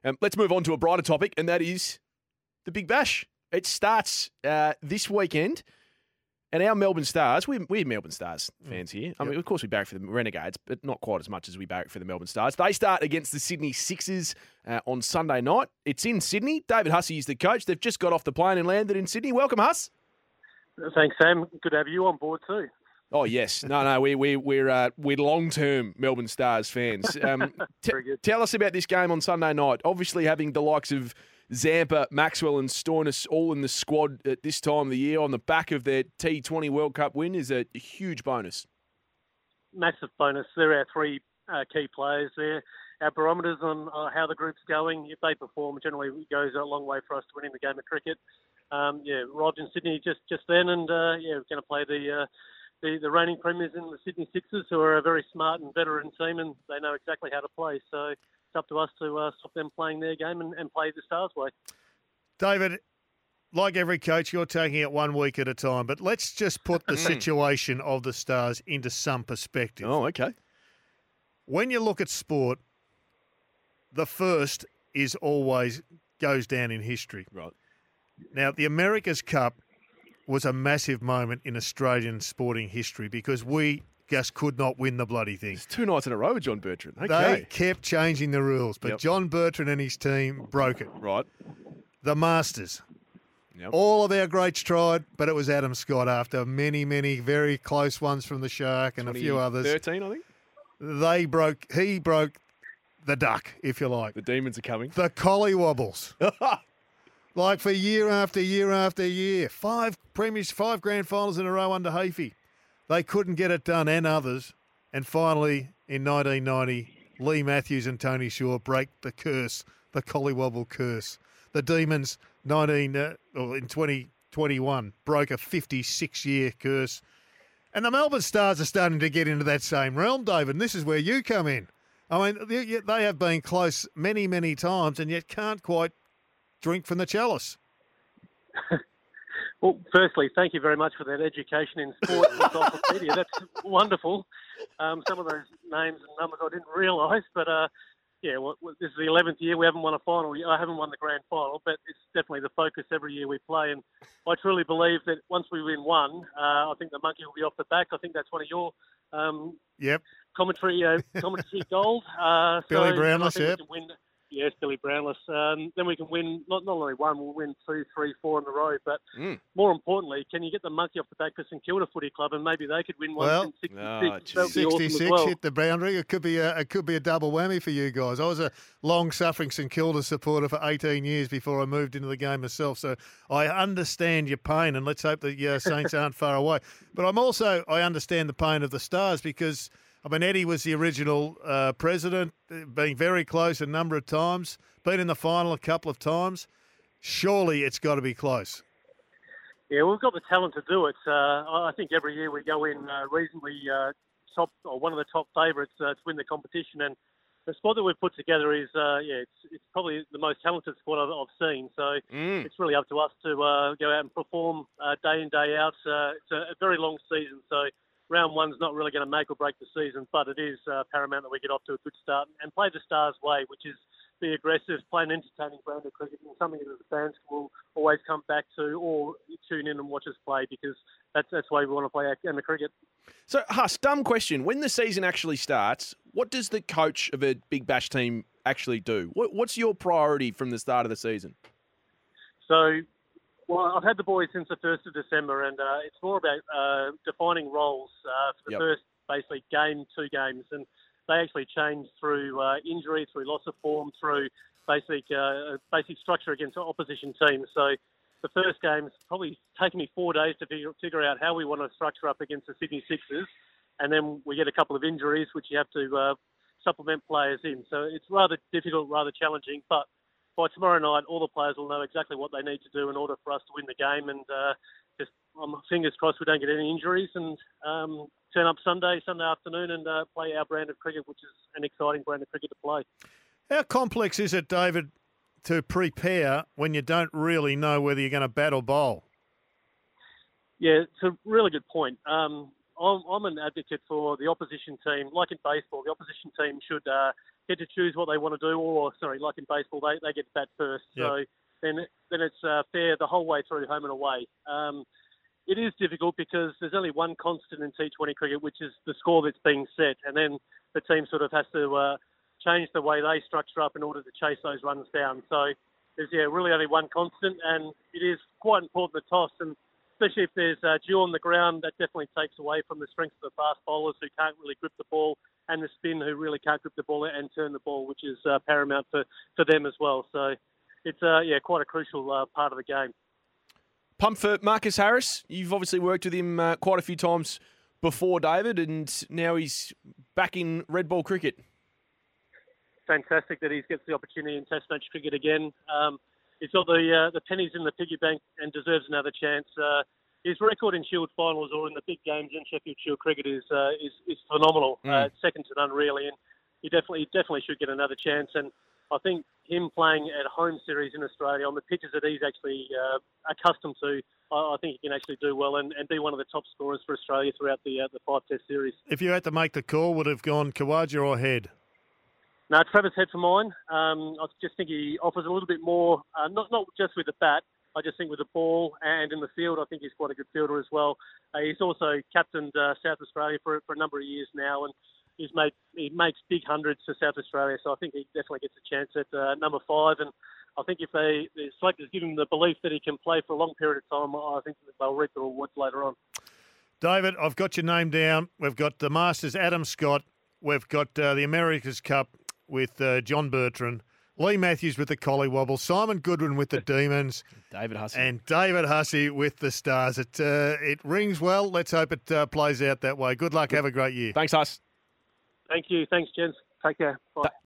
Let's move on to a brighter topic, and that is the Big Bash. It starts this weekend, and our Melbourne Stars, we're Melbourne Stars fans here. I mean, of course we barrack for the Renegades, but not quite as much as we barrack for the Melbourne Stars. They start against the Sydney Sixers on Sunday night. It's in Sydney. David Hussey is the coach. They've just got off the plane and landed in Sydney. Welcome, Huss. Thanks, Sam. Good to have you on board too. Oh yes, no, we're long-term Melbourne Stars fans. Tell us about this game on Sunday night. Obviously, having the likes of Zampa, Maxwell, and Stoinis all in the squad at this time of the year on the back of their T20 World Cup win is a huge bonus. Massive bonus. They're our three key players. They're our barometers on how the group's going. If they perform, generally it goes a long way for us to winning the game of cricket. Arrived in Sydney just then, and we're going to play the reigning premiers in the Sydney Sixers, who are a very smart and veteran team, and they know exactly how to play. So it's up to us to stop them playing their game and play the Stars' way. David, like every coach, you're taking it 1 week at a time, but let's just put the situation of the Stars into some perspective. Oh, okay. When you look at sport, the first is always goes down in history. Right. Now, the America's Cup was a massive moment in Australian sporting history because we just could not win the bloody thing. It's 2 nights in a row with John Bertrand. Okay. They kept changing the rules, but John Bertrand and his team broke it. Right. The Masters. Yep. All of our greats tried, but it was Adam Scott after many, many very close ones from the Shark and a few others. 13, I think. He broke the duck, if you like. The demons are coming. The collie wobbles. Like for year after year after year. 5 grand finals in a row under Hafey. They couldn't get it done, and others. And finally, in 1990, Lee Matthews and Tony Shaw break the curse, the Collywobble curse. The Demons, in 2021, broke a 56-year curse. And the Melbourne Stars are starting to get into that same realm, David, and this is where you come in. I mean, they have been close many, many times, and yet can't quite drink from the chalice. Well, firstly, thank you very much for that education in sport and encyclopedia. That's wonderful. Some of those names and numbers I didn't realise, but this is the 11th year. We haven't won a final. I haven't won the grand final, but it's definitely the focus every year we play. And I truly believe that once we win one, I think the monkey will be off the back. I think that's one of your commentary gold. Billy Brownless, yep. Yes, Billy Brownless. Then we can win not only one, we'll win 2, 3, 4 in a row. But more importantly, can you get the monkey off the back for St Kilda Footy Club, and maybe they could win one in 66. 66 well. hit the boundary. It could be a double whammy for you guys. I was a long-suffering St Kilda supporter for 18 years before I moved into the game myself, so I understand your pain, and let's hope the Saints aren't far away. But I understand the pain of the Stars because, I mean, Eddie was the original president, being very close a number of times, been in the final a couple of times. Surely it's got to be close. Yeah, we've got the talent to do it. I think every year we go in reasonably top, or one of the top favourites to win the competition. And the squad that we've put together is, it's probably the most talented squad I've seen. So it's really up to us to go out and perform day in, day out. It's a very long season, so round one's not really going to make or break the season, but it is paramount that we get off to a good start and play the Stars' way, which is be aggressive, play an entertaining brand of cricket, and something that the fans will always come back to or tune in and watch us play, because that's why we want to play our game of cricket. So, Huss, dumb question. When the season actually starts, what does the coach of a Big Bash team actually do? What's your priority from the start of the season? So, well, I've had the boys since the 1st of December, and it's more about defining roles for the first, basically, 2 games. And they actually change through injury, through loss of form, through basic structure against opposition teams. So the first game's probably taken me 4 days to figure out how we want to structure up against the Sydney Sixers. And then we get a couple of injuries, which you have to supplement players in. So it's rather difficult, rather challenging, but by tomorrow night, all the players will know exactly what they need to do in order for us to win the game. And fingers crossed we don't get any injuries, and turn up Sunday afternoon and play our brand of cricket, which is an exciting brand of cricket to play. How complex is it, David, to prepare when you don't really know whether you're going to bat or bowl? Yeah, it's a really good point. I'm an advocate for the opposition team. Like in baseball, the opposition team should get to choose what they want to do, or like in baseball, they get to bat first. Yep. So then it's fair the whole way through, home and away. It is difficult because there's only one constant in T20 cricket, which is the score that's being set, and then the team sort of has to change the way they structure up in order to chase those runs down. So there's really only one constant, and it is quite important the toss, and especially if there's dew on the ground, that definitely takes away from the strength of the fast bowlers who can't really grip the ball, and the spin who really can't grip the ball and turn the ball, which is paramount for them as well. So it's quite a crucial part of the game. Pumped for Marcus Harris. You've obviously worked with him quite a few times before, David, and now he's back in red ball cricket. Fantastic that he gets the opportunity in Test match cricket again. He's got the pennies in the piggy bank and deserves another chance. His record in Shield finals or in the big games in Sheffield Shield cricket is phenomenal. It's second to none, really, and he definitely should get another chance. And I think him playing at home series in Australia on the pitches that he's actually accustomed to, I think he can actually do well and be one of the top scorers for Australia throughout the 5 Test series. If you had to make the call, would have gone Khawaja or Head? No, Travis Head for mine. I just think he offers a little bit more, not just with the bat. I just think with the ball and in the field, I think he's quite a good fielder as well. He's also captained South Australia for a number of years now, and he makes big hundreds for South Australia. So I think he definitely gets a chance at number 5. And I think if the selectors give him the belief that he can play for a long period of time, I think that they'll reap the rewards later on. David, I've got your name down. We've got the Masters, Adam Scott. We've got the America's Cup with John Bertrand. Lee Matthews with the Collywobble, Simon Goodwin with the Demons, David Hussey. and David Hussey with the Stars. It rings well. Let's hope it plays out that way. Good luck. Have a great year. Thanks, Huss. Thank you. Thanks, gents. Take care. Bye.